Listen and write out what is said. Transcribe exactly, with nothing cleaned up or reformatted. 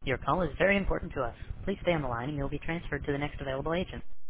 Your call is very important to us. Please stay on the line and you'll be transferred to the next available agent.